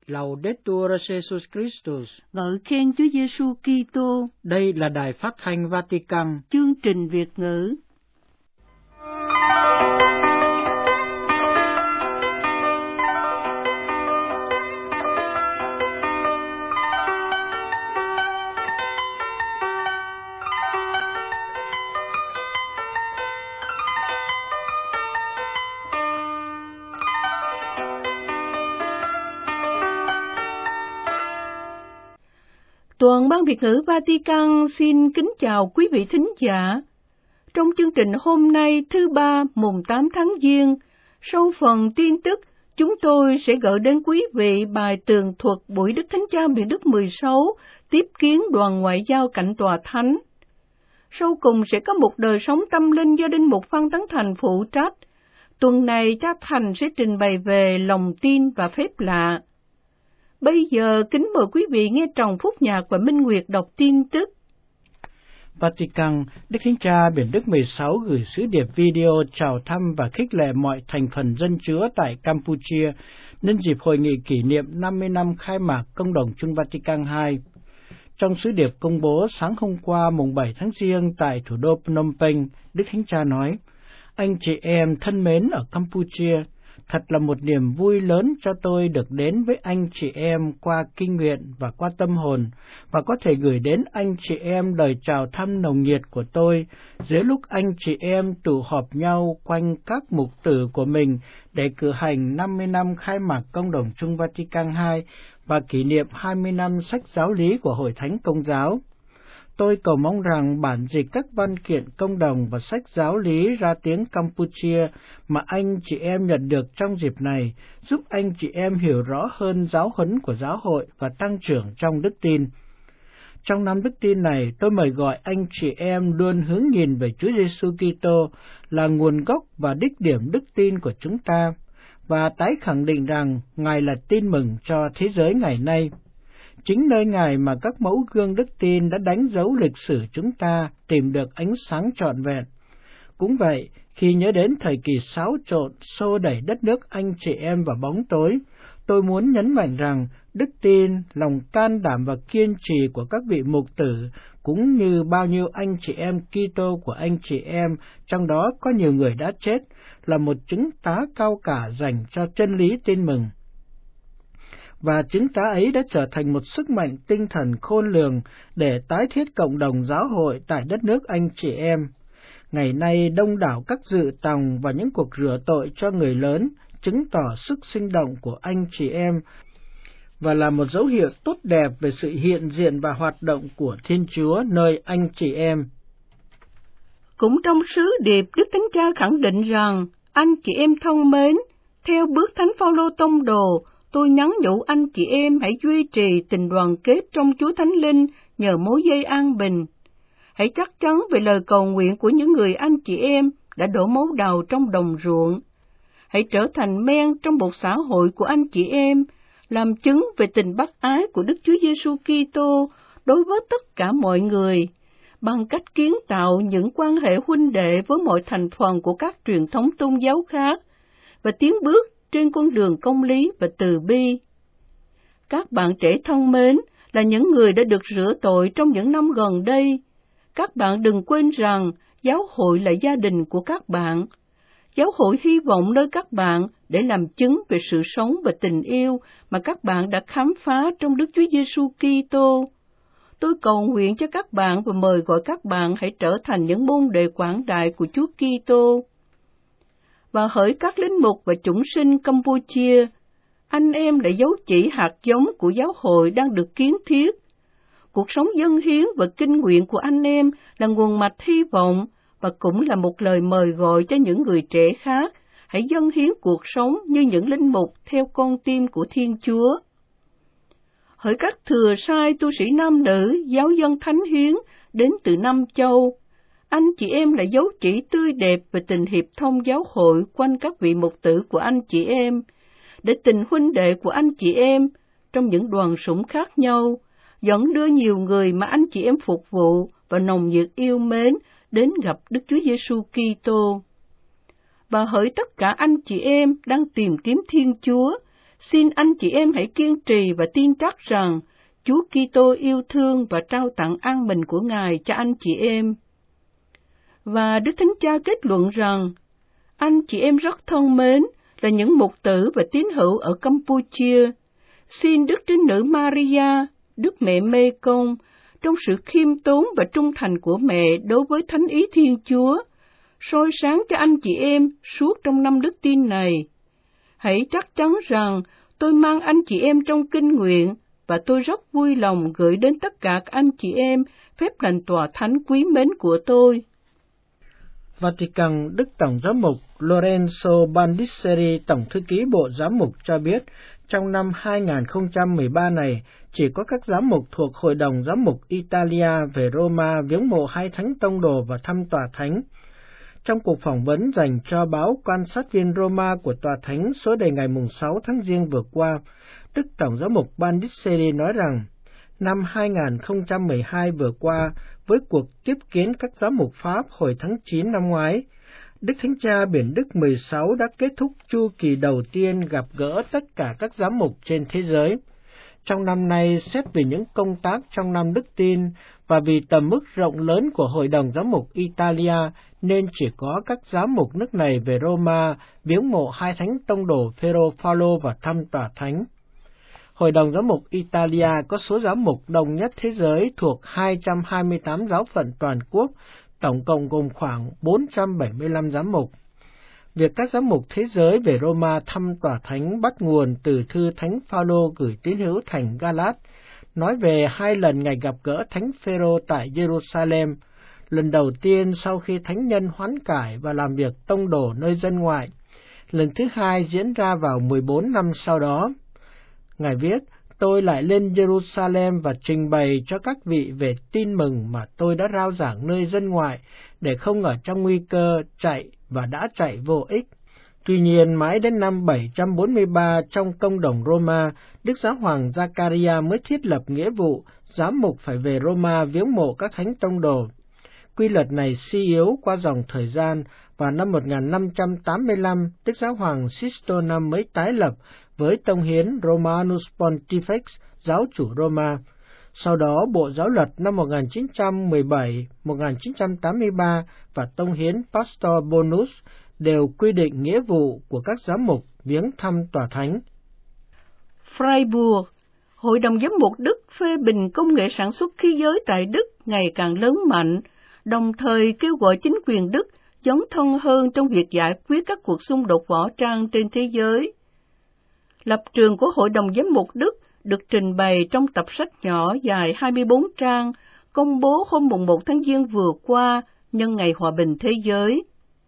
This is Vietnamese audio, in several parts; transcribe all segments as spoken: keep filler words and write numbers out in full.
Laudetur Jesus Christus. Ngợi khen Chúa Giêsu Kitô. Đây là đài phát thanh Vatican. Chương trình Việt ngữ. Toàn ban Việt ngữ Vatican xin kính chào quý vị thính giả. Trong chương trình hôm nay thứ ba mùng tám tháng Giêng, sau phần tin tức, chúng tôi sẽ gửi đến quý vị bài tường thuật buổi Đức Thánh Cha Benedict Đức mười sáu tiếp kiến đoàn ngoại giao cạnh tòa thánh. Sau cùng sẽ có một đời sống tâm linh do Đinh mục Phan Tấn Thành phụ trách. Tuần này cha Thành sẽ trình bày về lòng tin và phép lạ. Bây giờ kính mời quý vị nghe Tròng Phúc Nhạc và Minh Nguyệt đọc tin tức. Vatican, Đức Thánh Cha Benedict Đức mười sáu gửi sứ điệp video chào thăm và khích lệ mọi thành phần dân Chúa tại Campuchia nhân dịp hội nghị kỷ niệm năm mươi năm khai mạc Công đồng Chung Vatican hai. Trong sứ điệp công bố sáng hôm qua mùng bảy tháng Giêng tại thủ đô Phnom Penh, Đức Thánh Cha nói: Anh chị em thân mến ở Campuchia, thật là một niềm vui lớn cho tôi được đến với anh chị em qua kinh nguyện và qua tâm hồn, và có thể gửi đến anh chị em lời chào thăm nồng nhiệt của tôi dưới lúc anh chị em tụ họp nhau quanh các mục tử của mình để cử hành năm mươi năm khai mạc Công đồng Chung Vatican hai và kỷ niệm hai mươi năm sách giáo lý của Hội Thánh Công giáo. Tôi cầu mong rằng bản dịch các văn kiện công đồng và sách giáo lý ra tiếng Campuchia mà anh chị em nhận được trong dịp này giúp anh chị em hiểu rõ hơn giáo huấn của giáo hội và tăng trưởng trong đức tin. Trong năm đức tin này, tôi mời gọi anh chị em luôn hướng nhìn về Chúa Giêsu Kitô là nguồn gốc và đích điểm đức tin của chúng ta, và tái khẳng định rằng Ngài là tin mừng cho thế giới ngày nay. Chính nơi Ngài mà các mẫu gương đức tin đã đánh dấu lịch sử chúng ta tìm được ánh sáng trọn vẹn. Cũng vậy, khi nhớ đến thời kỳ xáo trộn, xô đẩy đất nước anh chị em vào bóng tối, tôi muốn nhấn mạnh rằng đức tin, lòng can đảm và kiên trì của các vị mục tử, cũng như bao nhiêu anh chị em Kitô của anh chị em, trong đó có nhiều người đã chết, là một chứng tá cao cả dành cho chân lý tin mừng. Và chứng tá ấy đã trở thành một sức mạnh tinh thần khôn lường để tái thiết cộng đồng giáo hội tại đất nước anh chị em. Ngày nay, đông đảo các dự tòng và những cuộc rửa tội cho người lớn chứng tỏ sức sinh động của anh chị em và là một dấu hiệu tốt đẹp về sự hiện diện và hoạt động của Thiên Chúa nơi anh chị em. Cũng trong sứ điệp, Đức Thánh Cha khẳng định rằng, anh chị em thân mến, theo bước Thánh Phaolô tông đồ, tôi nhắn nhủ anh chị em hãy duy trì tình đoàn kết trong Chúa Thánh Linh nhờ mối dây an bình. Hãy chắc chắn về lời cầu nguyện của những người anh chị em đã đổ máu đầu trong đồng ruộng. Hãy trở thành men trong một xã hội của anh chị em, làm chứng về tình bác ái của Đức Chúa Giêsu Kitô đối với tất cả mọi người, bằng cách kiến tạo những quan hệ huynh đệ với mọi thành phần của các truyền thống tôn giáo khác, và tiến bước trên con đường công lý và từ bi. Các bạn trẻ thân mến, là những người đã được rửa tội trong những năm gần đây. Các bạn đừng quên rằng giáo hội là gia đình của các bạn. Giáo hội hy vọng nơi các bạn để làm chứng về sự sống và tình yêu mà các bạn đã khám phá trong Đức Chúa Giêsu Kitô. Tôi cầu nguyện cho các bạn và mời gọi các bạn hãy trở thành những môn đệ quảng đại của Chúa Kitô. Và hỡi các linh mục và chủng sinh Campuchia, anh em là dấu chỉ hạt giống của giáo hội đang được kiến thiết. Cuộc sống dâng hiến và kinh nguyện của anh em là nguồn mạch hy vọng và cũng là một lời mời gọi cho những người trẻ khác hãy dâng hiến cuộc sống như những linh mục theo con tim của Thiên Chúa. Hỡi các thừa sai tu sĩ nam nữ, giáo dân thánh hiến đến từ năm châu, anh chị em là dấu chỉ tươi đẹp về tình hiệp thông giáo hội quanh các vị mục tử của anh chị em, để tình huynh đệ của anh chị em trong những đoàn sủng khác nhau dẫn đưa nhiều người mà anh chị em phục vụ và nồng nhiệt yêu mến đến gặp Đức Chúa Giêsu Kitô. Và hỡi tất cả anh chị em đang tìm kiếm Thiên Chúa, Xin anh chị em hãy kiên trì và tin chắc rằng Chúa Kitô yêu thương và trao tặng an bình của Ngài cho anh chị em. Và Đức Thánh Cha kết luận rằng, anh chị em rất thân mến là những mục tử và tín hữu ở Campuchia, xin Đức Trinh Nữ Maria, Đức Mẹ Mê Công, trong sự khiêm tốn và trung thành của mẹ đối với Thánh Ý Thiên Chúa, soi sáng cho anh chị em suốt trong năm đức tin này. Hãy chắc chắn rằng tôi mang anh chị em trong kinh nguyện, và tôi rất vui lòng gửi đến tất cả các anh chị em phép lành tòa thánh quý mến của tôi. Vatican, Đức Tổng giám mục Lorenzo Bandiceri, Tổng thư ký Bộ Giám mục cho biết, trong năm hai không một ba này, chỉ có các giám mục thuộc Hội đồng Giám mục Italia về Roma viếng mộ hai thánh tông đồ và thăm tòa thánh. Trong cuộc phỏng vấn dành cho báo Quan sát viên Roma của tòa thánh số đề ngày sáu tháng Giêng vừa qua, Đức Tổng giám mục Bandiceri nói rằng, năm hai không một hai vừa qua, với cuộc tiếp kiến các giám mục Pháp hồi tháng chín năm ngoái, Đức Thánh Cha Biển Đức mười sáu đã kết thúc chu kỳ đầu tiên gặp gỡ tất cả các giám mục trên thế giới. Trong năm nay, xét về những công tác trong năm đức tin và vì tầm mức rộng lớn của Hội đồng Giám mục Italia, nên chỉ có các giám mục nước này về Roma viếng mộ hai thánh tông đồ Phêrô Phaolô và thăm tòa thánh. Hội đồng Giám mục Italia có số giám mục đông nhất thế giới thuộc hai trăm hai mươi tám giáo phận toàn quốc, tổng cộng gồm khoảng bốn trăm bảy mươi lăm giám mục. Việc các giám mục thế giới về Roma thăm tòa thánh bắt nguồn từ thư Thánh Phaolô gửi tín hữu thành Galat, nói về hai lần Ngài gặp gỡ Thánh Phêrô tại Jerusalem, lần đầu tiên sau khi thánh nhân hoán cải và làm việc tông đồ nơi dân ngoại, lần thứ hai diễn ra vào mười bốn năm sau đó. Ngài viết, tôi lại lên Jerusalem và trình bày cho các vị về tin mừng mà tôi đã rao giảng nơi dân ngoại, để không ở trong nguy cơ chạy và đã chạy vô ích. Tuy nhiên, mãi đến năm bảy trăm bốn mươi ba trong công đồng Roma, Đức Giáo hoàng Giacaria mới thiết lập nghĩa vụ giám mục phải về Roma viếng mộ các thánh tông đồ. Quy luật này suy yếu qua dòng thời gian, và năm một nghìn năm trăm tám mươi lăm, Đức Giáo hoàng Sisto năm mới tái lập với tông hiến Romanus Pontifex, giáo chủ Roma. Sau đó, Bộ Giáo luật năm một nghìn chín trăm mười bảy đến một nghìn chín trăm tám mươi ba và tông hiến Pastor Bonus đều quy định nghĩa vụ của các giám mục viếng thăm tòa thánh. Freiburg, Hội đồng Giám mục Đức phê bình công nghệ sản xuất khí giới tại Đức ngày càng lớn mạnh, đồng thời kêu gọi chính quyền Đức dấn thân hơn trong việc giải quyết các cuộc xung đột võ trang trên thế giới. Lập trường của Hội đồng Giám mục Đức được trình bày trong tập sách nhỏ dài hai mươi bốn trang, công bố hôm mùng một tháng Giêng vừa qua nhân ngày Hòa bình Thế giới.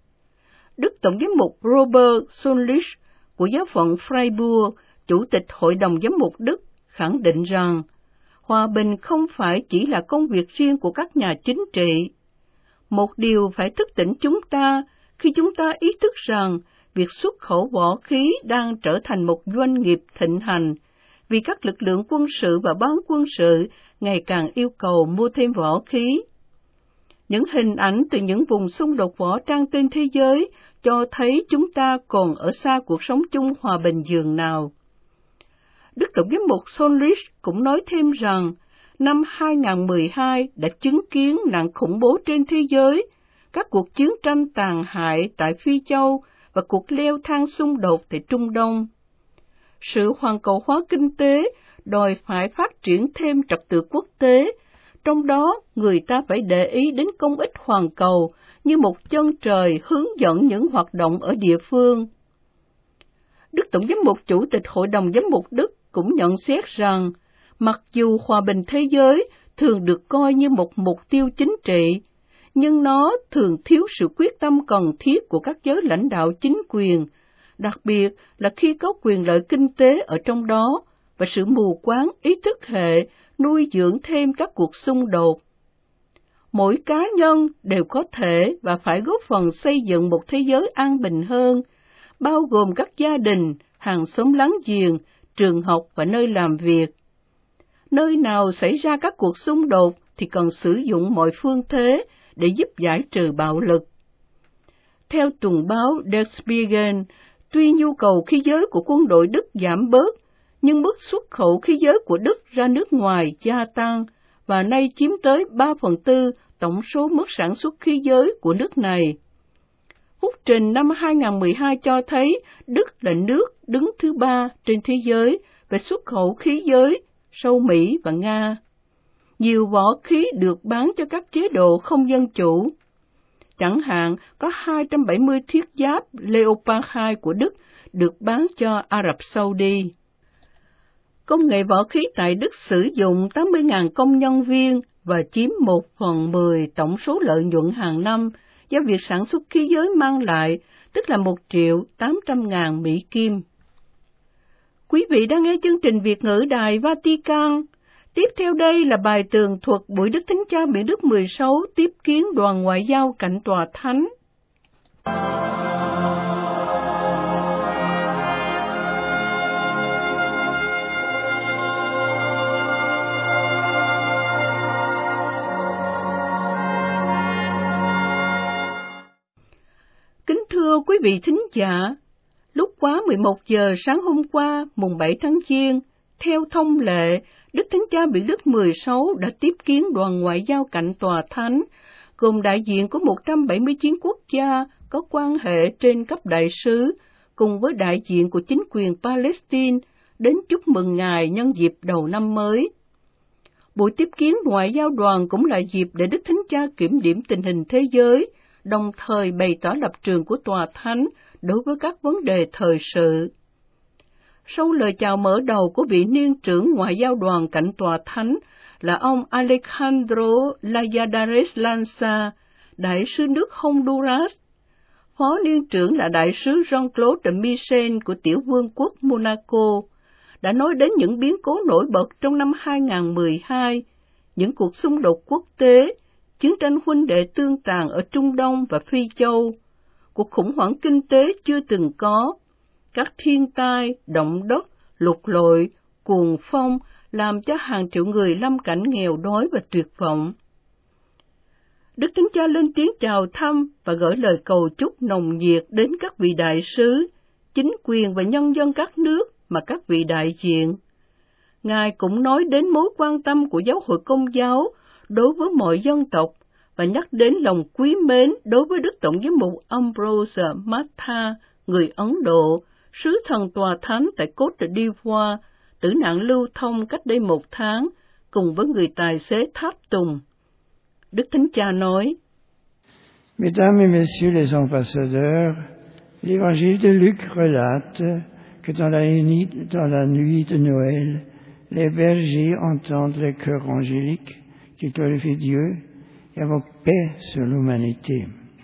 Đức Tổng giám mục Robert Sonlich của giáo phận Freiburg, Chủ tịch Hội đồng Giám mục Đức, khẳng định rằng hòa bình không phải chỉ là công việc riêng của các nhà chính trị. Một điều phải thức tỉnh chúng ta khi chúng ta ý thức rằng việc xuất khẩu võ khí đang trở thành một doanh nghiệp thịnh hành, vì các lực lượng quân sự và bán quân sự ngày càng yêu cầu mua thêm võ khí. Những hình ảnh từ những vùng xung đột võ trang trên thế giới cho thấy chúng ta còn ở xa cuộc sống chung hòa bình dường nào. Đức Tổng giám mục Sonlich cũng nói thêm rằng, năm hai không một hai đã chứng kiến nạn khủng bố trên thế giới, các cuộc chiến tranh tàn hại tại Phi Châu và cuộc leo thang xung đột tại Trung Đông. Sự hoàn cầu hóa kinh tế đòi phải phát triển thêm trật tự quốc tế, trong đó người ta phải để ý đến công ích hoàn cầu như một chân trời hướng dẫn những hoạt động ở địa phương. Đức Tổng giám mục Chủ tịch Hội đồng Giám mục Đức cũng nhận xét rằng, mặc dù hòa bình thế giới thường được coi như một mục tiêu chính trị, nhưng nó thường thiếu sự quyết tâm cần thiết của các giới lãnh đạo chính quyền, đặc biệt là khi có quyền lợi kinh tế ở trong đó và sự mù quáng ý thức hệ nuôi dưỡng thêm các cuộc xung đột. Mỗi cá nhân đều có thể và phải góp phần xây dựng một thế giới an bình hơn, bao gồm các gia đình, hàng xóm láng giềng, trường học và nơi làm việc. Nơi nào xảy ra các cuộc xung đột thì cần sử dụng mọi phương thế để giúp giải trừ bạo lực. Theo tuần báo Der Spiegel, Tuy nhu cầu khí giới của quân đội Đức giảm bớt, nhưng mức xuất khẩu khí giới của Đức ra nước ngoài gia tăng, và nay chiếm tới ba phần tư tổng số mức sản xuất khí giới của nước này. Phúc trình năm hai nghìn không trăm mười hai cho thấy Đức là nước đứng thứ ba trên thế giới về xuất khẩu khí giới, sau Mỹ và Nga. Nhiều võ khí được bán cho các chế độ không dân chủ. Chẳng hạn, có hai trăm bảy mươi thiết giáp Leopard hai của Đức được bán cho Ả Rập Saudi. Công nghệ võ khí tại Đức sử dụng tám mươi nghìn công nhân viên và chiếm một phần mười tổng số lợi nhuận hàng năm do việc sản xuất khí giới mang lại, tức là một triệu tám trăm ngàn Mỹ Kim. Quý vị đang nghe chương trình Việt ngữ Đài Vatican. Tiếp theo đây là bài tường thuật buổi Đức Thánh Cha Biển Đức mười sáu tiếp kiến đoàn ngoại giao cạnh tòa thánh. Kính thưa quý vị thính giả, lúc quá mười một giờ sáng hôm qua, mùng bảy tháng Giêng, theo thông lệ, Đức Thánh Cha Biển Đức mười sáu đã tiếp kiến đoàn ngoại giao cạnh tòa thánh, gồm đại diện của một trăm bảy mươi chín quốc gia có quan hệ trên cấp đại sứ, cùng với đại diện của chính quyền Palestine, đến chúc mừng Ngài nhân dịp đầu năm mới. Buổi tiếp kiến ngoại giao đoàn cũng là dịp để Đức Thánh Cha kiểm điểm tình hình thế giới, đồng thời bày tỏ lập trường của tòa thánh đối với các vấn đề thời sự. Sau lời chào mở đầu của vị niên trưởng ngoại giao đoàn cạnh tòa thánh là ông Alejandro Valladares Lanza, đại sứ nước Honduras. Phó niên trưởng là đại sứ Jean-Claude Michel của tiểu vương quốc Monaco, đã nói đến những biến cố nổi bật trong năm hai nghìn không trăm mười hai, những cuộc xung đột quốc tế, chiến tranh huynh đệ tương tàn ở Trung Đông và Phi Châu, cuộc khủng hoảng kinh tế chưa từng có, các thiên tai, động đất, lụt lội, cuồng phong làm cho hàng triệu người lâm cảnh nghèo đói và tuyệt vọng. Đức Thánh Cha lên tiếng chào thăm và gửi lời cầu chúc nồng nhiệt đến các vị đại sứ, chính quyền và nhân dân các nước mà các vị đại diện. Ngài cũng nói đến mối quan tâm của giáo hội Công giáo đối với mọi dân tộc và nhắc đến lòng quý mến đối với Đức Tổng giám mục Ambrose Matha, người Ấn Độ, sứ thần tòa thánh tại Côte d'Ivoire, tử nạn lưu thông cách đây một tháng, cùng với người tài xế tháp tùng. Đức Thánh Cha nói: Mesdames et messieurs les ambassadeurs, l'évangile de Luc relate que dans la nuit, dans la nuit de Noël, les bergers entendent les chœurs angéliques qui glorifient Dieu et invoquent paix sur l'humanité.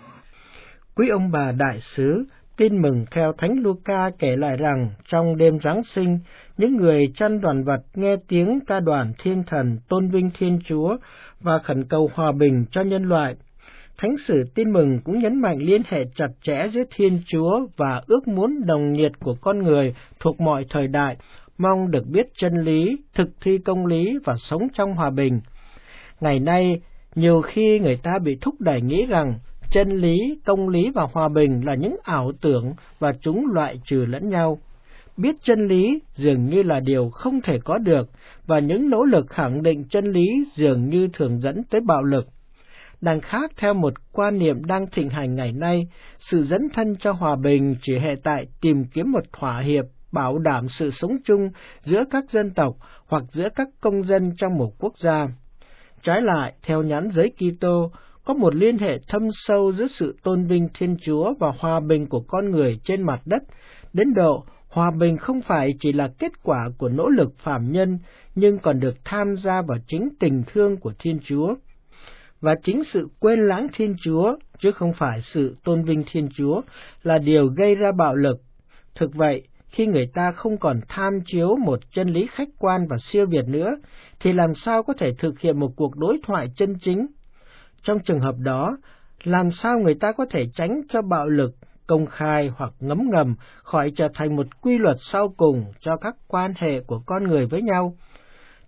Quý ông bà đại sứ, tin mừng theo Thánh Luca kể lại rằng trong đêm Giáng sinh, những người chăn đoàn vật nghe tiếng ca đoàn thiên thần tôn vinh Thiên Chúa và khẩn cầu hòa bình cho nhân loại. Thánh sử tin mừng cũng nhấn mạnh liên hệ chặt chẽ giữa Thiên Chúa và ước muốn đồng nhiệt của con người thuộc mọi thời đại, mong được biết chân lý, thực thi công lý và sống trong hòa bình. Ngày nay, nhiều khi người ta bị thúc đẩy nghĩ rằng chân lý, công lý và hòa bình là những ảo tưởng và chúng loại trừ lẫn nhau. Biết chân lý dường như là điều không thể có được, và những nỗ lực khẳng định chân lý dường như thường dẫn tới bạo lực. Đằng khác, theo một quan niệm đang thịnh hành ngày nay, sự dấn thân cho hòa bình chỉ hệ tại tìm kiếm một thỏa hiệp bảo đảm sự sống chung giữa các dân tộc hoặc giữa các công dân trong một quốc gia. Trái lại, theo nhãn giới Kitô, có một liên hệ thâm sâu giữa sự tôn vinh Thiên Chúa và hòa bình của con người trên mặt đất, đến độ hòa bình không phải chỉ là kết quả của nỗ lực phàm nhân, nhưng còn được tham gia vào chính tình thương của Thiên Chúa. Và chính sự quên lãng Thiên Chúa, chứ không phải sự tôn vinh Thiên Chúa, là điều gây ra bạo lực. Thực vậy, khi người ta không còn tham chiếu một chân lý khách quan và siêu việt nữa, thì làm sao có thể thực hiện một cuộc đối thoại chân chính? Trong trường hợp đó, làm sao người ta có thể tránh cho bạo lực công khai hoặc ngấm ngầm khỏi trở thành một quy luật sau cùng cho các quan hệ của con người với nhau?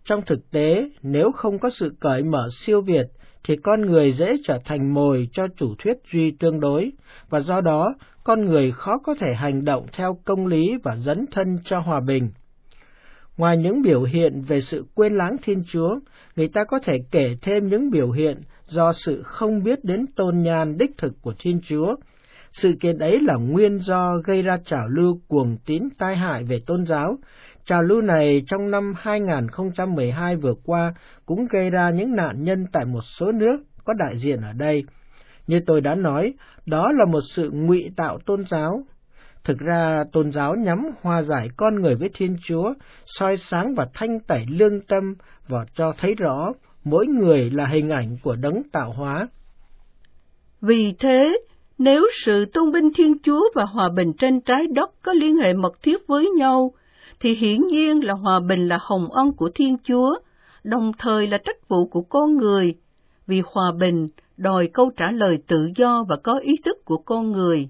Trong thực tế, nếu không có sự cởi mở siêu việt, thì con người dễ trở thành mồi cho chủ thuyết duy tương đối, và do đó, con người khó có thể hành động theo công lý và dấn thân cho hòa bình. Ngoài những biểu hiện về sự quên lãng Thiên Chúa, người ta có thể kể thêm những biểu hiện do sự không biết đến tôn nhan đích thực của Thiên Chúa. Sự kiện ấy là nguyên do gây ra trào lưu cuồng tín tai hại về tôn giáo. Trào lưu này trong năm hai không một hai vừa qua cũng gây ra những nạn nhân tại một số nước có đại diện ở đây. Như tôi đã nói, đó là một sự ngụy tạo tôn giáo. Thực ra, tôn giáo nhắm hòa giải con người với Thiên Chúa, soi sáng và thanh tẩy lương tâm và cho thấy rõ mỗi người là hình ảnh của đấng tạo hóa. Vì thế, nếu sự tôn vinh Thiên Chúa và hòa bình trên trái đất có liên hệ mật thiết với nhau, thì hiển nhiên là hòa bình là hồng ân của Thiên Chúa, đồng thời là trách vụ của con người, vì hòa bình đòi câu trả lời tự do và có ý thức của con người.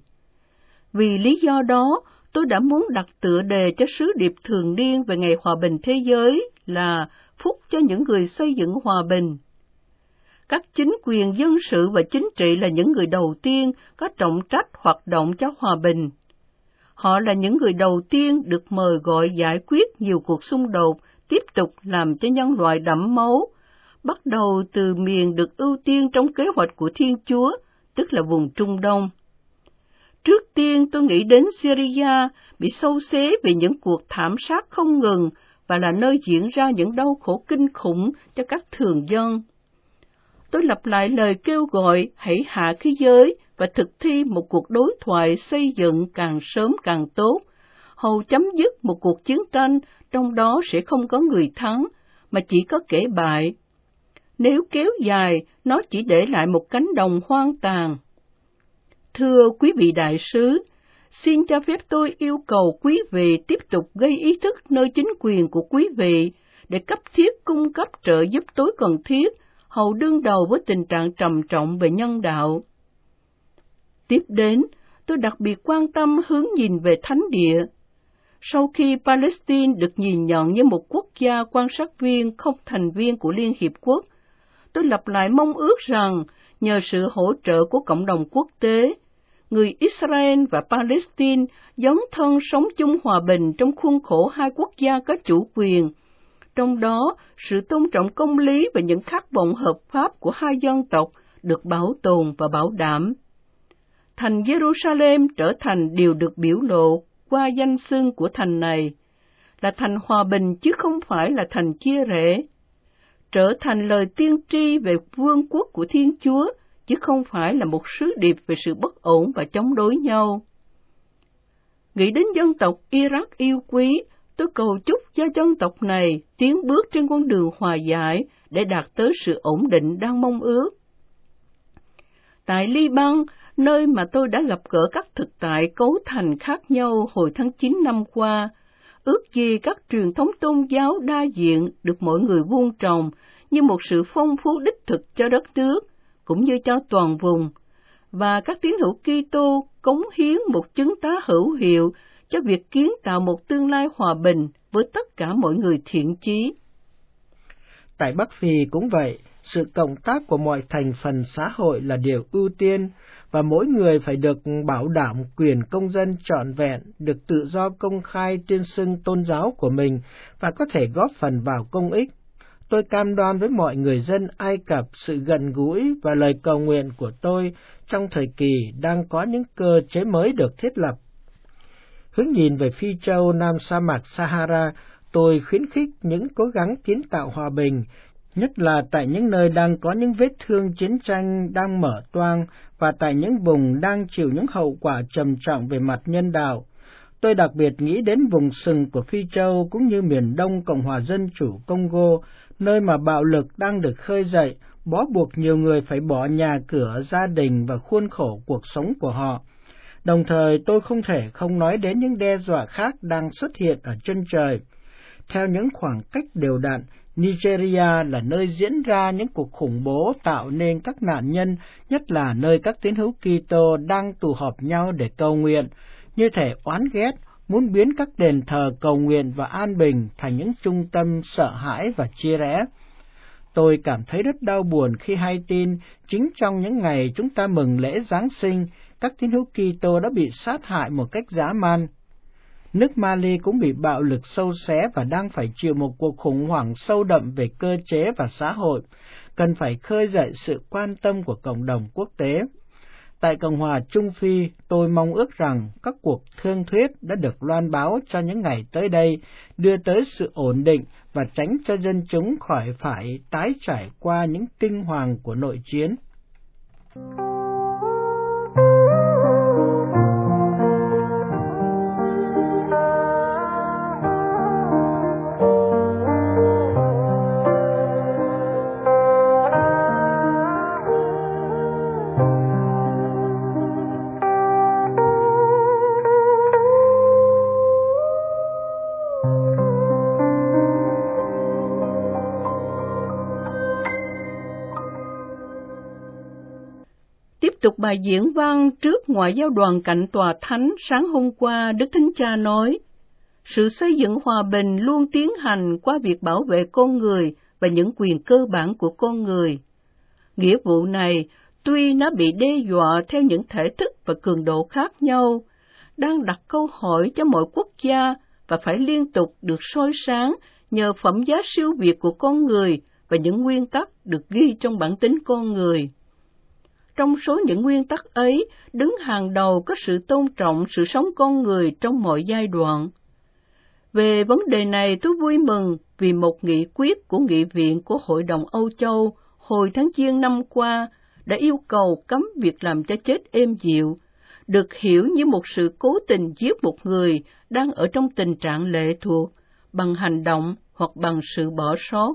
Vì lý do đó, tôi đã muốn đặt tựa đề cho sứ điệp thường niên về Ngày Hòa bình Thế giới là Phúc cho những người xây dựng hòa bình. Các chính quyền dân sự và chính trị là những người đầu tiên có trọng trách hoạt động cho hòa bình. Họ là những người đầu tiên được mời gọi giải quyết nhiều cuộc xung đột tiếp tục làm cho nhân loại đẫm máu, bắt đầu từ miền được ưu tiên trong kế hoạch của Thiên Chúa, tức là vùng Trung Đông. Trước tiên tôi nghĩ đến Syria bị xâu xé vì những cuộc thảm sát không ngừng và là nơi diễn ra những đau khổ kinh khủng cho các thường dân. Tôi lặp lại lời kêu gọi hãy hạ khí giới và thực thi một cuộc đối thoại xây dựng càng sớm càng tốt, hầu chấm dứt một cuộc chiến tranh trong đó sẽ không có người thắng, mà chỉ có kẻ bại. Nếu kéo dài, nó chỉ để lại một cánh đồng hoang tàn. Thưa quý vị đại sứ, xin cho phép tôi yêu cầu quý vị tiếp tục gây ý thức nơi chính quyền của quý vị để cấp thiết cung cấp trợ giúp tối cần thiết, hầu đương đầu với tình trạng trầm trọng về nhân đạo. Tiếp đến, tôi đặc biệt quan tâm hướng nhìn về thánh địa. Sau khi Palestine được nhìn nhận như một quốc gia quan sát viên không thành viên của Liên Hiệp Quốc, tôi lặp lại mong ước rằng nhờ sự hỗ trợ của cộng đồng quốc tế, người Israel và Palestine dấn thân sống chung hòa bình trong khuôn khổ hai quốc gia có chủ quyền. Trong đó, sự tôn trọng công lý và những khát vọng hợp pháp của hai dân tộc được bảo tồn và bảo đảm. Thành Jerusalem trở thành điều được biểu lộ qua danh xưng của thành này, là thành hòa bình chứ không phải là thành chia rẽ, trở thành lời tiên tri về vương quốc của Thiên Chúa, chứ không phải là một sứ điệp về sự bất ổn và chống đối nhau. Nghĩ đến dân tộc Iraq yêu quý, tôi cầu chúc cho dân tộc này tiến bước trên con đường hòa giải để đạt tới sự ổn định đang mong ước. Tại Liban, nơi mà tôi đã gặp gỡ các thực tại cấu thành khác nhau hồi tháng chín năm qua, ước gì các truyền thống tôn giáo đa diện được mọi người vuông trồng như một sự phong phú đích thực cho đất nước, cũng như cho toàn vùng, và các tín hữu Kitô cống hiến một chứng tá hữu hiệu cho việc kiến tạo một tương lai hòa bình với tất cả mọi người thiện chí. Tại Bắc Phi cũng vậy, sự cộng tác của mọi thành phần xã hội là điều ưu tiên, và mỗi người phải được bảo đảm quyền công dân trọn vẹn, được tự do công khai tuyên xưng tôn giáo của mình và có thể góp phần vào công ích. Tôi cam đoan với mọi người dân Ai Cập sự gần gũi và lời cầu nguyện của tôi trong thời kỳ đang có những cơ chế mới được thiết lập. Hướng nhìn về Phi Châu Nam sa mạc Sahara, tôi khuyến khích những cố gắng kiến tạo hòa bình, nhất là tại những nơi đang có những vết thương chiến tranh đang mở toang và tại những vùng đang chịu những hậu quả trầm trọng về mặt nhân đạo. Tôi đặc biệt nghĩ đến vùng sừng của Phi Châu cũng như miền đông Cộng hòa Dân chủ Congo, nơi mà bạo lực đang được khơi dậy, bó buộc nhiều người phải bỏ nhà cửa, gia đình và khuôn khổ cuộc sống của họ. Đồng thời, tôi không thể không nói đến những đe dọa khác đang xuất hiện ở chân trời. Theo những khoảng cách đều đặn, Nigeria là nơi diễn ra những cuộc khủng bố tạo nên các nạn nhân, nhất là nơi các tín hữu Kitô đang tụ họp nhau để cầu nguyện. Như thể oán ghét, muốn biến các đền thờ cầu nguyện và an bình thành những trung tâm sợ hãi và chia rẽ. Tôi cảm thấy rất đau buồn khi hay tin chính trong những ngày chúng ta mừng lễ Giáng sinh, các tín hữu Kitô đã bị sát hại một cách dã man. Nước Mali cũng bị bạo lực xâu xé và đang phải chịu một cuộc khủng hoảng sâu đậm về cơ chế và xã hội, cần phải khơi dậy sự quan tâm của cộng đồng quốc tế. Tại Cộng hòa Trung Phi, tôi mong ước rằng các cuộc thương thuyết đã được loan báo cho những ngày tới đây, đưa tới sự ổn định và tránh cho dân chúng khỏi phải tái trải qua những kinh hoàng của nội chiến. Tục bài diễn văn trước ngoại giao đoàn cạnh tòa thánh sáng hôm qua, Đức Thánh Cha nói, sự xây dựng hòa bình luôn tiến hành qua việc bảo vệ con người và những quyền cơ bản của con người. Nghĩa vụ này, tuy nó bị đe dọa theo những thể thức và cường độ khác nhau, đang đặt câu hỏi cho mọi quốc gia và phải liên tục được soi sáng nhờ phẩm giá siêu việt của con người và những nguyên tắc được ghi trong bản tính con người. Trong số những nguyên tắc ấy, đứng hàng đầu có sự tôn trọng sự sống con người trong mọi giai đoạn. Về vấn đề này, tôi vui mừng vì một nghị quyết của Nghị viện của Hội đồng Âu Châu hồi tháng Giêng năm qua đã yêu cầu cấm việc làm cho chết êm dịu, được hiểu như một sự cố tình giết một người đang ở trong tình trạng lệ thuộc, bằng hành động hoặc bằng sự bỏ sót.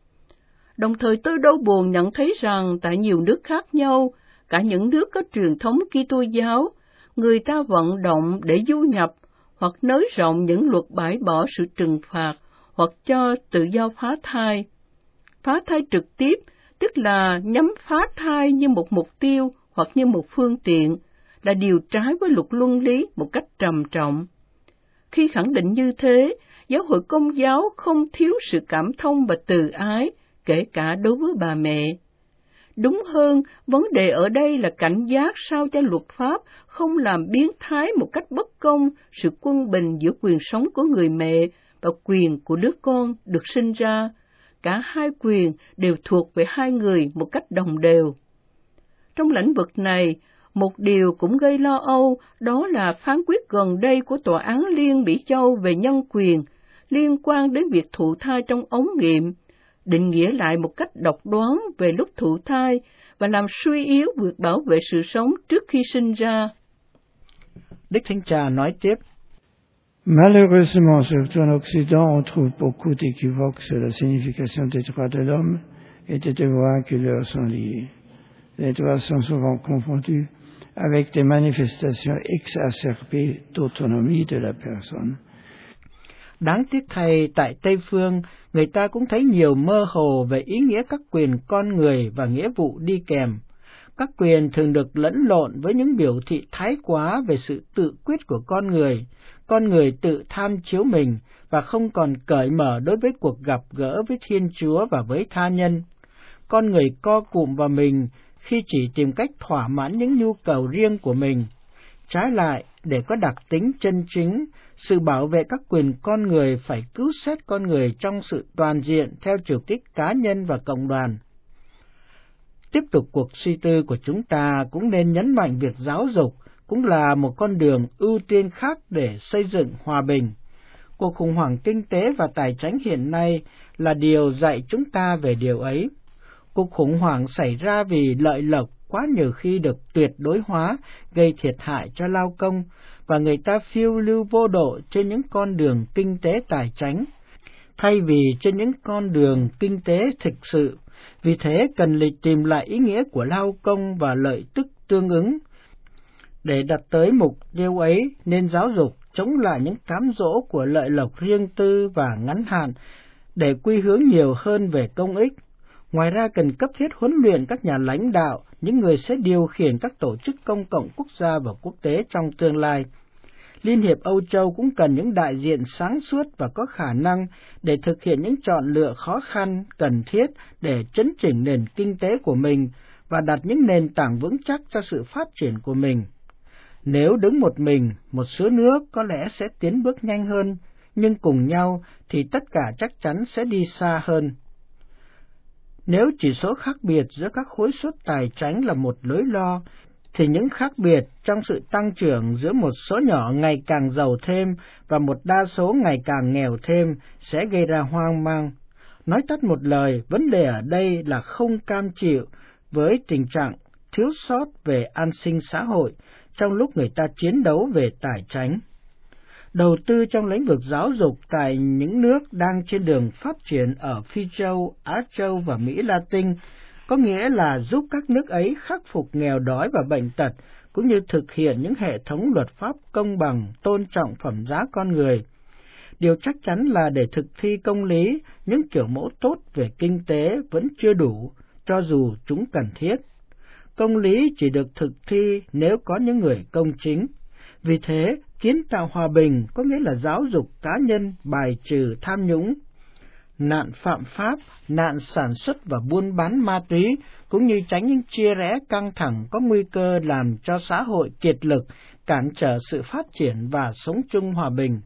Đồng thời tôi đau buồn nhận thấy rằng tại nhiều nước khác nhau, cả những nước có truyền thống Kitô giáo, người ta vận động để du nhập hoặc nới rộng những luật bãi bỏ sự trừng phạt hoặc cho tự do phá thai. Phá thai trực tiếp, tức là nhắm phá thai như một mục tiêu hoặc như một phương tiện, là điều trái với luật luân lý một cách trầm trọng. Khi khẳng định như thế, giáo hội Công giáo không thiếu sự cảm thông và từ ái, kể cả đối với bà mẹ. Đúng hơn, vấn đề ở đây là cảnh giác sao cho luật pháp không làm biến thái một cách bất công sự quân bình giữa quyền sống của người mẹ và quyền của đứa con được sinh ra. Cả hai quyền đều thuộc về hai người một cách đồng đều. Trong lĩnh vực này, một điều cũng gây lo âu, đó là phán quyết gần đây của Tòa án Liên Bỉ Châu về nhân quyền liên quan đến việc thụ thai trong ống nghiệm, định nghĩa lại một cách độc đoán về lúc thụ thai và làm suy yếu việc bảo vệ sự sống trước khi sinh ra. Đức Thánh Cha nói tiếp, Malheureusement, surtout en Occident, on trouve beaucoup d'équivoques sur la signification des droits de l'homme et des devoirs qui leur sont liés. Les droits sont souvent confondus avec des manifestations exacerbées d'autonomie de la personne. Đáng tiếc thay, tại Tây Phương, người ta cũng thấy nhiều mơ hồ về ý nghĩa các quyền con người và nghĩa vụ đi kèm. Các quyền thường được lẫn lộn với những biểu thị thái quá về sự tự quyết của con người. Con người tự tham chiếu mình và không còn cởi mở đối với cuộc gặp gỡ với Thiên Chúa và với tha nhân. Con người co cụm vào mình khi chỉ tìm cách thỏa mãn những nhu cầu riêng của mình. Trái lại, để có đặc tính chân chính, sự bảo vệ các quyền con người phải cứu xét con người trong sự toàn diện theo chiều kích cá nhân và cộng đoàn. Tiếp tục cuộc suy tư của chúng ta cũng nên nhấn mạnh việc giáo dục cũng là một con đường ưu tiên khác để xây dựng hòa bình. Cuộc khủng hoảng kinh tế và tài chính hiện nay là điều dạy chúng ta về điều ấy. Cuộc khủng hoảng xảy ra vì lợi lộc quá nhiều khi được tuyệt đối hóa, gây thiệt hại cho lao công, và người ta phiêu lưu vô độ trên những con đường kinh tế tài chính, thay vì trên những con đường kinh tế thực sự. Vì thế cần lịch tìm lại ý nghĩa của lao công và lợi tức tương ứng. Để đạt tới mục tiêu ấy, nên giáo dục chống lại những cám dỗ của lợi lộc riêng tư và ngắn hạn, để quy hướng nhiều hơn về công ích. Ngoài ra cần cấp thiết huấn luyện các nhà lãnh đạo, những người sẽ điều khiển các tổ chức công cộng quốc gia và quốc tế trong tương lai. Liên hiệp Âu Châu cũng cần những đại diện sáng suốt và có khả năng để thực hiện những chọn lựa khó khăn cần thiết để chấn chỉnh nền kinh tế của mình và đặt những nền tảng vững chắc cho sự phát triển của mình. Nếu đứng một mình, một số nước có lẽ sẽ tiến bước nhanh hơn, nhưng cùng nhau thì tất cả chắc chắn sẽ đi xa hơn. Nếu chỉ số khác biệt giữa các khối suất tài chánh là một nỗi lo, thì những khác biệt trong sự tăng trưởng giữa một số nhỏ ngày càng giàu thêm và một đa số ngày càng nghèo thêm sẽ gây ra hoang mang. Nói tắt một lời, vấn đề ở đây là không cam chịu với tình trạng thiếu sót về an sinh xã hội trong lúc người ta chiến đấu về tài chánh. Đầu tư trong lĩnh vực giáo dục tại những nước đang trên đường phát triển ở Phi Châu, Á Châu và Mỹ Latin có nghĩa là giúp các nước ấy khắc phục nghèo đói và bệnh tật, cũng như thực hiện những hệ thống luật pháp công bằng, tôn trọng phẩm giá con người. Điều chắc chắn là để thực thi công lý, những kiểu mẫu tốt về kinh tế vẫn chưa đủ, cho dù chúng cần thiết. Công lý chỉ được thực thi nếu có những người công chính. Vì thế, kiến tạo hòa bình có nghĩa là giáo dục cá nhân, bài trừ tham nhũng, nạn phạm pháp, nạn sản xuất và buôn bán ma túy, cũng như tránh những chia rẽ căng thẳng có nguy cơ làm cho xã hội kiệt lực, cản trở sự phát triển và sống chung hòa bình.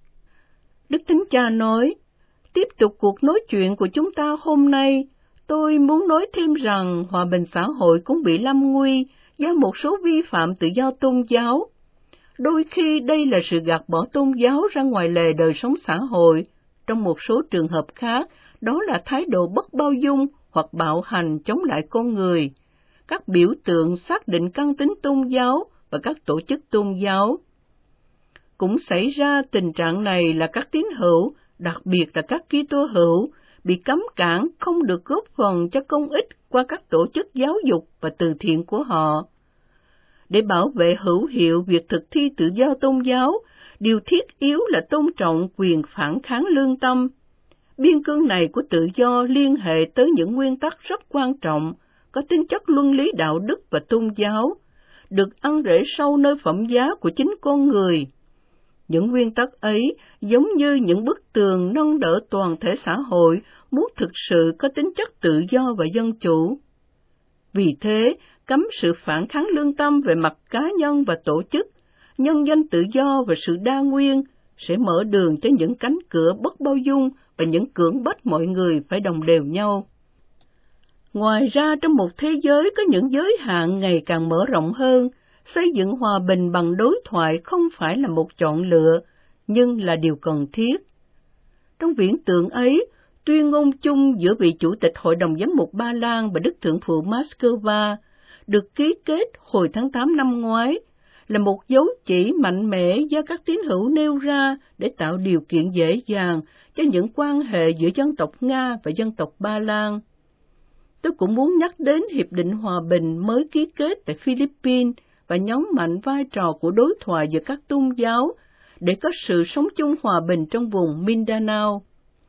Đức Thánh Cha nói, tiếp tục cuộc nói chuyện của chúng ta hôm nay, tôi muốn nói thêm rằng hòa bình xã hội cũng bị lâm nguy do một số vi phạm tự do tôn giáo. Đôi khi đây là sự gạt bỏ tôn giáo ra ngoài lề đời sống xã hội. Trong một số trường hợp khác, đó là thái độ bất bao dung hoặc bạo hành chống lại con người, các biểu tượng xác định căn tính tôn giáo và các tổ chức tôn giáo. Cũng xảy ra tình trạng này là các tín hữu, đặc biệt là các Kitô hữu, bị cấm cản không được góp phần cho công ích qua các tổ chức giáo dục và từ thiện của họ. Để bảo vệ hữu hiệu việc thực thi tự do tôn giáo, điều thiết yếu là tôn trọng quyền phản kháng lương tâm. Biên cương này của tự do liên hệ tới những nguyên tắc rất quan trọng, có tính chất luân lý đạo đức và tôn giáo, được ăn rễ sâu nơi phẩm giá của chính con người. Những nguyên tắc ấy giống như những bức tường nâng đỡ toàn thể xã hội muốn thực sự có tính chất tự do và dân chủ. Vì thế, cấm sự phản kháng lương tâm về mặt cá nhân và tổ chức, nhân danh tự do và sự đa nguyên sẽ mở đường cho những cánh cửa bất bao dung và những cưỡng bách mọi người phải đồng đều nhau. Ngoài ra, trong một thế giới có những giới hạn ngày càng mở rộng hơn, xây dựng hòa bình bằng đối thoại không phải là một chọn lựa, nhưng là điều cần thiết. Trong viễn tượng ấy, tuyên ngôn chung giữa vị Chủ tịch Hội đồng Giám mục Ba Lan và Đức Thượng phụ Moscow được ký kết hồi tháng tám năm ngoái, là một dấu chỉ mạnh mẽ do các tín hữu nêu ra để tạo điều kiện dễ dàng cho những quan hệ giữa dân tộc Nga và dân tộc Ba Lan. Tôi cũng muốn nhắc đến Hiệp định Hòa bình mới ký kết tại Philippines và nhấn mạnh vai trò của đối thoại giữa các tôn giáo để có sự sống chung hòa bình trong vùng Mindanao.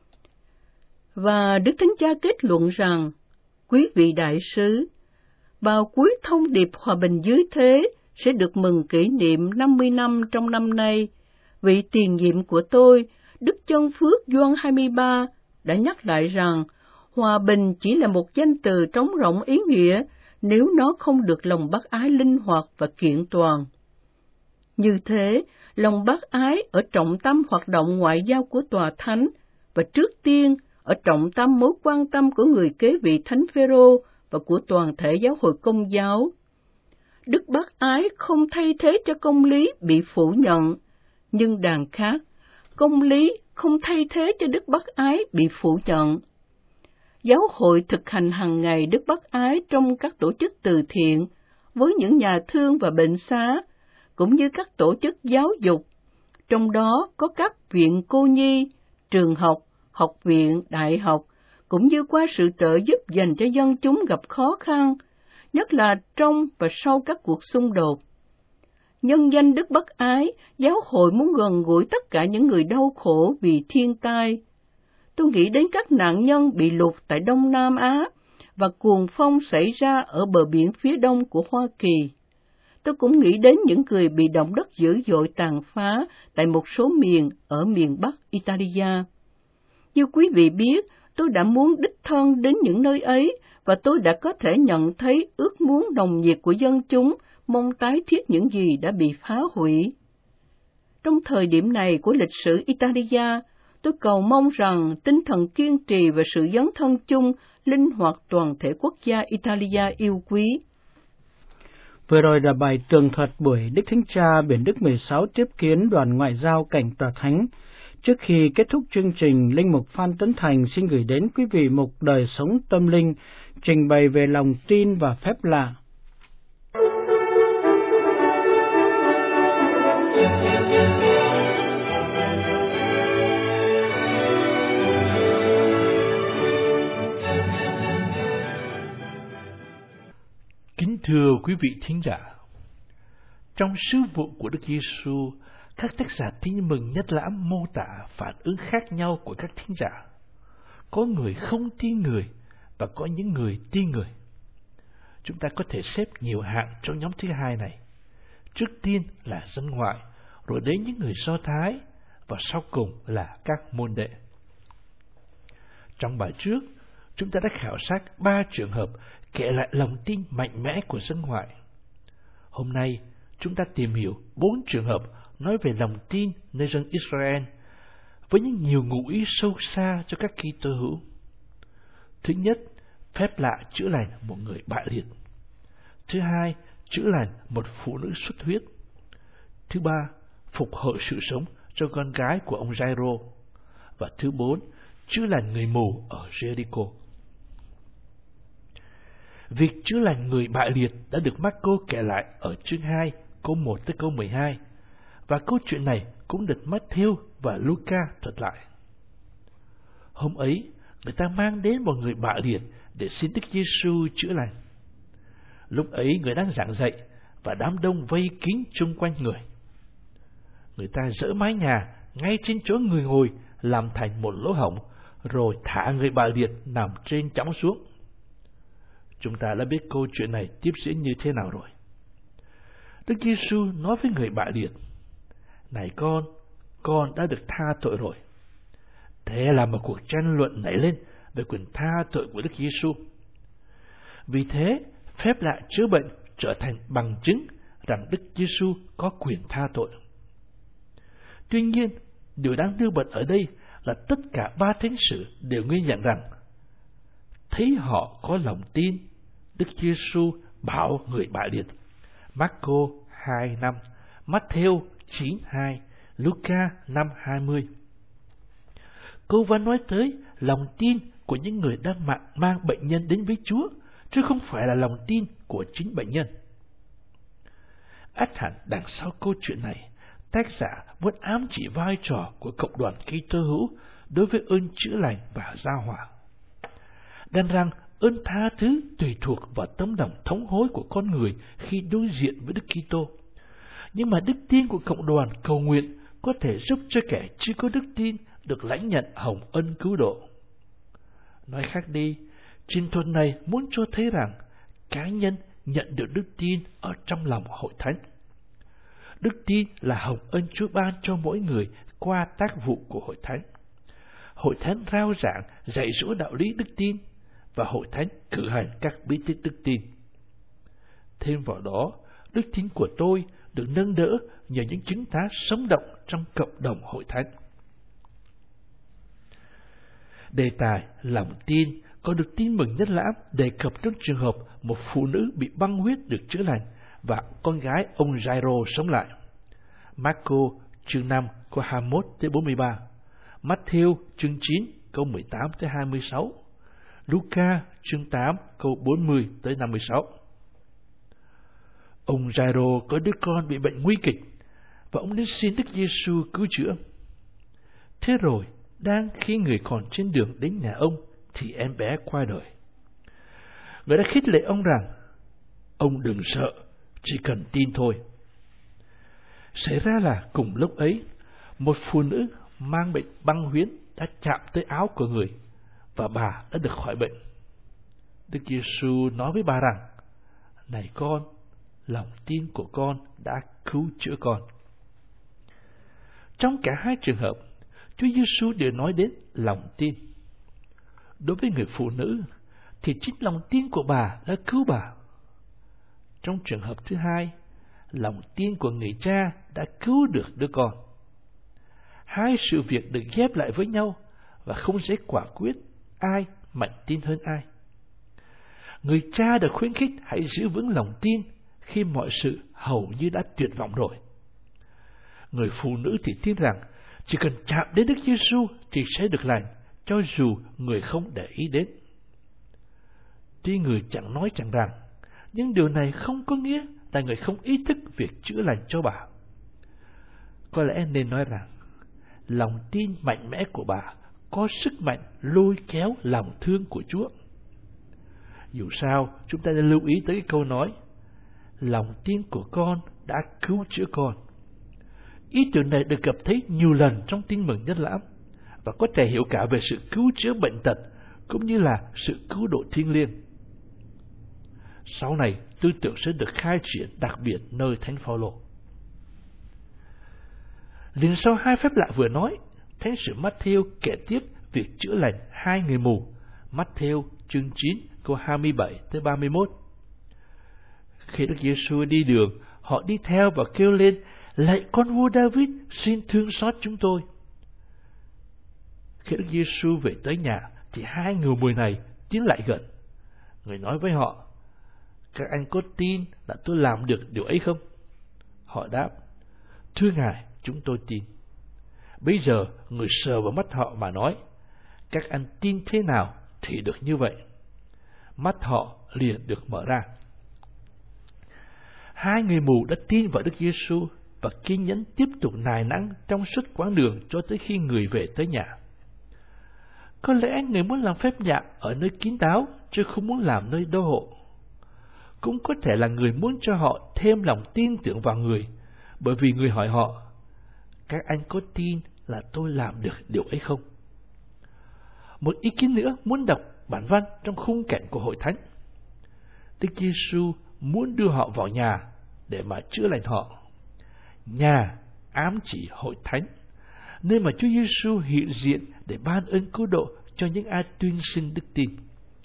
Và Đức Thánh Cha kết luận rằng, quý vị đại sứ, vào cuối thông điệp hòa bình dưới thế sẽ được mừng kỷ niệm năm mươi năm trong năm nay, vị tiền nhiệm của tôi, Đức Chân Phước Gioan hai mươi ba, đã nhắc lại rằng hòa bình chỉ là một danh từ trống rỗng ý nghĩa nếu nó không được lòng bác ái linh hoạt và kiện toàn. Như thế, lòng bác ái ở trọng tâm hoạt động ngoại giao của Tòa Thánh và trước tiên ở trọng tâm mối quan tâm của người kế vị Thánh Phêrô và của toàn thể giáo hội Công giáo. Đức bác ái không thay thế cho công lý bị phủ nhận, nhưng đàn khác, công lý không thay thế cho đức bác ái bị phủ nhận. Giáo hội thực hành hàng ngày đức bác ái trong các tổ chức từ thiện, với những nhà thương và bệnh xá, cũng như các tổ chức giáo dục, trong đó có các viện cô nhi, trường học, học viện, đại học, cũng như qua sự trợ giúp dành cho dân chúng gặp khó khăn, nhất là trong và sau các cuộc xung đột. Nhân danh đức bác ái, giáo hội muốn gần gũi tất cả những người đau khổ vì thiên tai. Tôi nghĩ đến các nạn nhân bị lụt tại Đông Nam Á và cuồng phong xảy ra ở bờ biển phía đông của Hoa Kỳ. tôi cũng nghĩ đến những người bị động đất dữ dội tàn phá tại một số miền ở miền Bắc Italia. Như quý vị biết, tôi đã muốn đích thân đến những nơi ấy, và tôi đã có thể nhận thấy ước muốn nồng nhiệt của dân chúng, mong tái thiết những gì đã bị phá hủy. Trong thời điểm này của lịch sử Italia, tôi cầu mong rằng tinh thần kiên trì và sự dấn thân chung linh hoạt toàn thể quốc gia Italia yêu quý. Vừa rồi là bài tường thuật buổi Đức Thánh Cha Biển Đức mười sáu tiếp kiến đoàn ngoại giao cảnh tòa thánh. Trước khi kết thúc chương trình, Linh mục Phan Tấn Thành xin gửi đến quý vị mục đời sống tâm linh, trình bày về lòng tin và phép lạ. Kính thưa quý vị thính giả, trong sứ vụ của Đức Giêsu, các tác giả Tin Mừng Nhất Lãm mô tả phản ứng khác nhau của các thính giả. Có người không tin người và có những người tin người. Chúng ta có thể xếp nhiều hạng trong nhóm thứ hai này. Trước tiên là dân ngoại, rồi đến những người Do Thái, và sau cùng là các môn đệ. Trong bài trước, chúng ta đã khảo sát ba trường hợp kể lại lòng tin mạnh mẽ của dân ngoại. Hôm nay, chúng ta tìm hiểu bốn trường hợp nói về lòng tin nơi dân Israel, với những nhiều ngụ ý sâu xa cho các Kitô hữu. Thứ nhất, phép lạ chữa lành một người bại liệt. Thứ hai, chữa lành một phụ nữ xuất huyết. Thứ ba, phục hồi sự sống cho con gái của ông Giai-rô. Và thứ bốn, chữa lành người mù ở Jericho. Việc chữa lành người bại liệt đã được Marco kể lại ở chương hai, câu một tới câu mười hai, và câu chuyện này cũng được Matthew và Luca thuật lại. Hôm ấy, người ta mang đến một người bại liệt để xin Đức Giêsu chữa lành. Lúc ấy người đang giảng dạy và đám đông vây kín chung quanh người. Người ta dỡ mái nhà ngay trên chỗ người ngồi làm thành một lỗ hổng, rồi thả người bại liệt nằm trên chõng xuống. Chúng ta đã biết câu chuyện này tiếp diễn như thế nào rồi. Đức Giêsu nói với người bại liệt: "Này con, con đã được tha tội rồi." Thế là một cuộc tranh luận nảy lên về quyền tha tội của Đức Giêsu. Vì thế, phép lạ chữa bệnh trở thành bằng chứng rằng Đức Giêsu có quyền tha tội. Tuy nhiên, điều đáng đưa bật ở đây là tất cả ba thánh sử đều ghi nhận rằng thấy họ có lòng tin, Đức Giêsu bảo người bại liệt. Marco hai năm, Matthew chín hai, Luca năm hai mươi. Câu văn nói tới lòng tin của những người đang mang, mang bệnh nhân đến với Chúa, chứ không phải là lòng tin của chính bệnh nhân. Ắt hẳn đằng sau câu chuyện này, tác giả muốn ám chỉ vai trò của cộng đoàn Kitô hữu đối với ơn chữa lành và giao hòa. Đành rằng ơn tha thứ tùy thuộc vào tấm lòng thống hối của con người khi đối diện với Đức Kitô. Nhưng mà đức tin của cộng đoàn cầu nguyện có thể giúp cho kẻ chưa có đức tin được lãnh nhận hồng ân cứu độ. Nói khác đi, trình thuật này muốn cho thấy rằng cá nhân nhận được đức tin ở trong lòng hội thánh. Đức tin là hồng ân Chúa ban cho mỗi người qua tác vụ của hội thánh. Hội thánh rao giảng dạy dỗ đạo lý đức tin, và hội thánh cử hành các bí tích đức tin. Thêm vào đó, đức tin của tôi được nâng đỡ nhờ những chứng tá sống động trong cộng đồng hội thánh. Đề tài lòng tin có được Tin Mừng Nhất Lãm đề cập trong trường hợp một phụ nữ bị băng huyết được chữa lành và con gái ông Giai-rô sống lại. Marco chương năm câu hai mươi mốt tới bốn mươi ba, Matthew chương chín câu mười tám tới hai mươi sáu, Luca chương tám câu bốn mươi tới năm mươi sáu. Ông Giai-rô có đứa con bị bệnh nguy kịch và ông đến xin Đức Giêsu cứu chữa. Thế rồi, đang khi người còn trên đường đến nhà ông thì em bé qua đời. Người đã khích lệ ông rằng: "Ông đừng sợ, chỉ cần tin thôi." Xảy ra là cùng lúc ấy, một phụ nữ mang bệnh băng huyết đã chạm tới áo của người và bà đã được khỏi bệnh. Đức Giêsu nói với bà rằng: "Này con, lòng tin của con đã cứu chữa con. Trong cả hai trường hợp, Chúa Giêsu đều nói đến lòng tin. Đối với người phụ nữ, thì chính lòng tin của bà đã cứu bà. Trong trường hợp thứ hai, lòng tin của người cha đã cứu được đứa con. Hai sự việc được ghép lại với nhau và không dễ quả quyết ai mạnh tin hơn ai. Người cha đã khuyến khích hãy giữ vững lòng tin khi mọi sự hầu như đã tuyệt vọng rồi. Người phụ nữ thì tin rằng chỉ cần chạm đến Đức Giêsu thì sẽ được lành, cho dù người không để ý đến. Tuy người chẳng nói chẳng rằng, nhưng điều này không có nghĩa là người không ý thức việc chữa lành cho bà. Có lẽ nên nói rằng, lòng tin mạnh mẽ của bà có sức mạnh lôi kéo lòng thương của Chúa. Dù sao, chúng ta nên lưu ý tới cái câu nói, lòng tin của con đã cứu chữa con. Ý tưởng này được gặp thấy nhiều lần trong Tin Mừng Nhất Lãm, và có thể hiểu cả về sự cứu chữa bệnh tật, cũng như là sự cứu độ thiêng liêng. Sau này, tư tưởng sẽ được khai triển đặc biệt nơi Thánh Phaolô. Liền sau hai phép lạ vừa nói, Thánh sử Matthew kể tiếp việc chữa lành hai người mù. Matthew chương chín câu hai mươi bảy tới ba mươi mốt. Khi Đức Giêsu đi đường, họ đi theo và kêu lên: "Lạy con vua David, xin thương xót chúng tôi." Khi Đức Giêsu về tới nhà, thì hai người mù này tiến lại gần. Người nói với họ: "Các anh có tin là tôi làm được điều ấy không?" Họ đáp: "Thưa Ngài, chúng tôi tin." Bây giờ người sờ vào mắt họ mà nói: "Các anh tin thế nào thì được như vậy." Mắt họ liền được mở ra. Hai người mù đã tin vào Đức Giêsu và kiên nhẫn tiếp tục nài nắng trong suốt quãng đường cho tới khi người về tới nhà. Có lẽ người muốn làm phép lạ ở nơi kín đáo, chứ không muốn làm nơi đô hộ. Cũng có thể là người muốn cho họ thêm lòng tin tưởng vào người, bởi vì người hỏi họ: "Các anh có tin là tôi làm được điều ấy không?" Một ý kiến nữa muốn đọc bản văn trong khung cảnh của hội thánh. Đức Giêsu muốn đưa họ vào nhà để mà chữa lành họ. Nhà ám chỉ hội thánh, nơi mà Chúa Giêsu hiện diện để ban ơn cứu độ cho những ai tuyên xưng đức tin.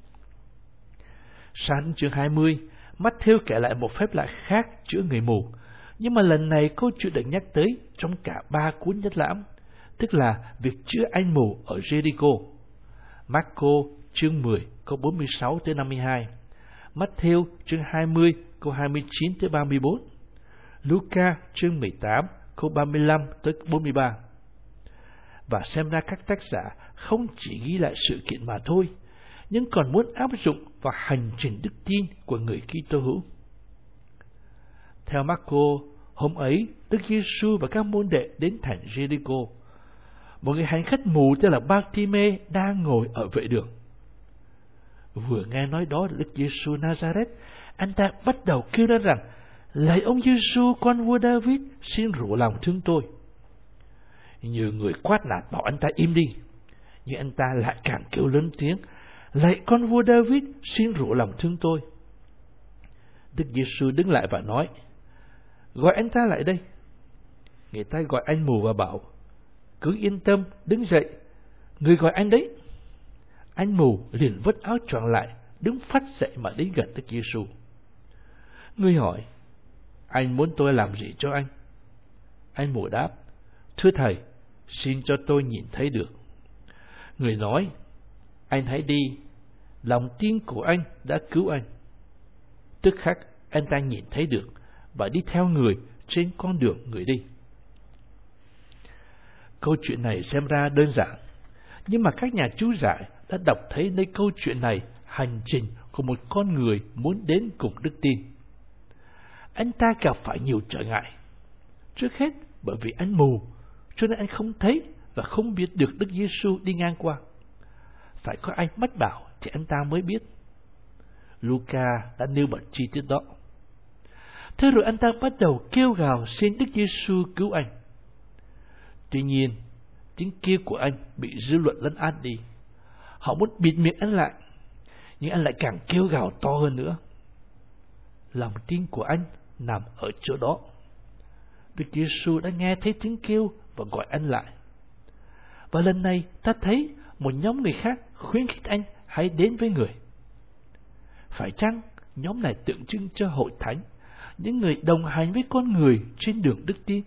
Sang chương hai mươi, Matthew kể lại một phép lạ khác chữa người mù, nhưng mà lần này câu chuyện được nhắc tới trong cả ba cuốn Nhất Lãm, tức là việc chữa anh mù ở Jericho. Marco chương mười câu bốn mươi sáu tới năm mươi hai, Matthew chương hai mươi câu hai mươi chín tới ba mươi bốn, Luca chương mười tám câu ba mươi lăm tới bốn mươi ba. Và xem ra các tác giả không chỉ ghi lại sự kiện mà thôi, nhưng còn muốn áp dụng vào hành trình đức tin của người Kitô hữu. Theo Marco, hôm ấy Đức Giêsu và các môn đệ đến thành Jericho. Một người hành khách mù tên là Bartimê đang ngồi ở vệ đường. Vừa nghe nói đó là Đức Giêsu Nazareth, anh ta bắt đầu kêu lên rằng: "Lạy ông Giêsu, con vua David, xin rủ lòng thương tôi." Nhiều người quát nạt bảo anh ta im đi, nhưng anh ta lại càng kêu lớn tiếng: "Lạy con vua David, xin rủ lòng thương tôi." Đức Giêsu đứng lại và nói: "Gọi anh ta lại đây." Người ta gọi anh mù và bảo: "Cứ yên tâm, đứng dậy, người gọi anh đấy." Anh mù liền vứt áo choàng lại, đứng phắt dậy mà đến gần Đức Giêsu. Người hỏi: "Anh muốn tôi làm gì cho anh?" Anh mù đáp: "Thưa thầy, xin cho tôi nhìn thấy được." Người nói: "Anh hãy đi, lòng tin của anh đã cứu anh." Tức khắc anh ta nhìn thấy được và đi theo người trên con đường người đi. Câu chuyện này xem ra đơn giản, nhưng mà các nhà chú giải đã đọc thấy nơi câu chuyện này hành trình của một con người muốn đến cùng đức tin. Anh ta gặp phải nhiều trở ngại. Trước hết bởi vì anh mù, cho nên anh không thấy và không biết được Đức Giêsu đi ngang qua. Phải có ai mách bảo thì anh ta mới biết. Luca đã nêu bật chi tiết đó. Thế rồi anh ta bắt đầu kêu gào xin Đức Giêsu cứu anh. Tuy nhiên, tiếng kêu của anh bị dư luận lấn át đi. Họ muốn bịt miệng anh lại, nhưng anh lại càng kêu gào to hơn nữa. Lòng tin của anh nằm ở chỗ đó. Đức Giêsu đã nghe thấy tiếng kêu và gọi anh lại. Và lần này ta thấy một nhóm người khác khuyến khích anh hãy đến với người. Phải chăng nhóm này tượng trưng cho hội thánh, những người đồng hành với con người trên đường đức tin?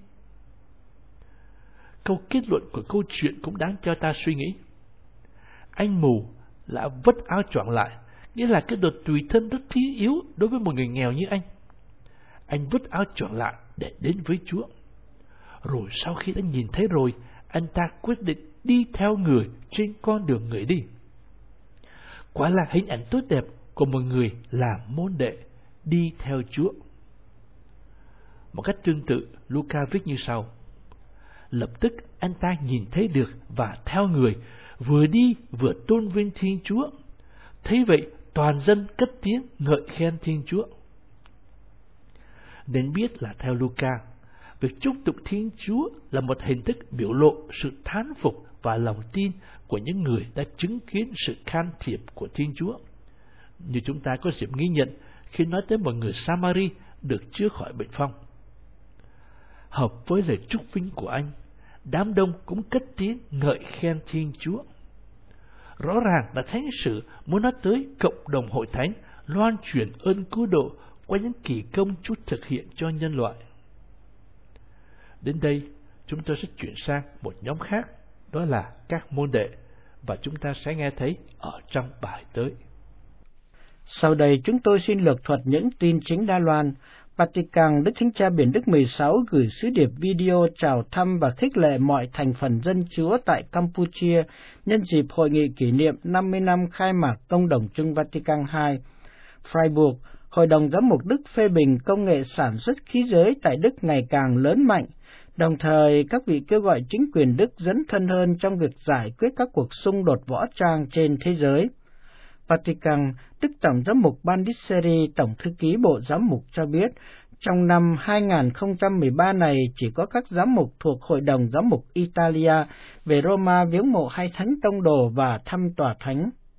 Câu kết luận của câu chuyện cũng đáng cho ta suy nghĩ. Anh mù đã vứt áo choàng lại, nghĩa là cái đợt tùy thân rất thiếu yếu đối với một người nghèo như anh. Anh vứt áo choàng lại để đến với Chúa. Rồi sau khi đã nhìn thấy rồi, anh ta quyết định đi theo người trên con đường người đi. Quả là hình ảnh tốt đẹp của một người làm môn đệ đi theo Chúa. Một cách tương tự, Luca viết như sau: lập tức anh ta nhìn thấy được và theo người, vừa đi vừa tôn vinh Thiên Chúa. Thế vậy, toàn dân cất tiếng ngợi khen Thiên Chúa. Nên biết là theo Luca, việc chúc tụng Thiên Chúa là một hình thức biểu lộ sự thán phục và lòng tin của những người đã chứng kiến sự can thiệp của Thiên Chúa. Như chúng ta có dịp ghi nhận khi nói tới một người Samari được chữa khỏi bệnh phong. Hợp với lời chúc vinh của anh, đám đông cũng cất tiếng ngợi khen Thiên Chúa. Rõ ràng là thánh sự muốn nói tới cộng đồng hội thánh loan truyền ơn cứu độ qua những kỳ công Chúa thực hiện cho nhân loại. Đến đây, chúng tôi sẽ chuyển sang một nhóm khác, đó là các môn đệ, và chúng ta sẽ nghe thấy ở trong bài tới. Sau đây chúng tôi xin lược thuật những tin chính Đài Loan. Vatican, Đức Thánh Cha Biển Đức mười sáu gửi sứ điệp video chào thăm và khích lệ mọi thành phần dân Chúa tại Campuchia nhân dịp hội nghị kỷ niệm năm mươi năm khai mạc Công đồng chung Vatican hai. Freiburg, Hội đồng Giám mục Đức phê bình công nghệ sản xuất khí giới tại Đức ngày càng lớn mạnh, đồng thời các vị kêu gọi chính quyền Đức dấn thân hơn trong việc giải quyết các cuộc xung đột võ trang trên thế giới. Vatican, Đức Tổng Giám mục Bandisseri, Tổng Thư ký Bộ Giám mục cho biết, trong năm hai không một ba này chỉ có các giám mục thuộc Hội đồng Giám mục Italia về Roma viếng mộ hai thánh tông đồ và thăm tòa thánh.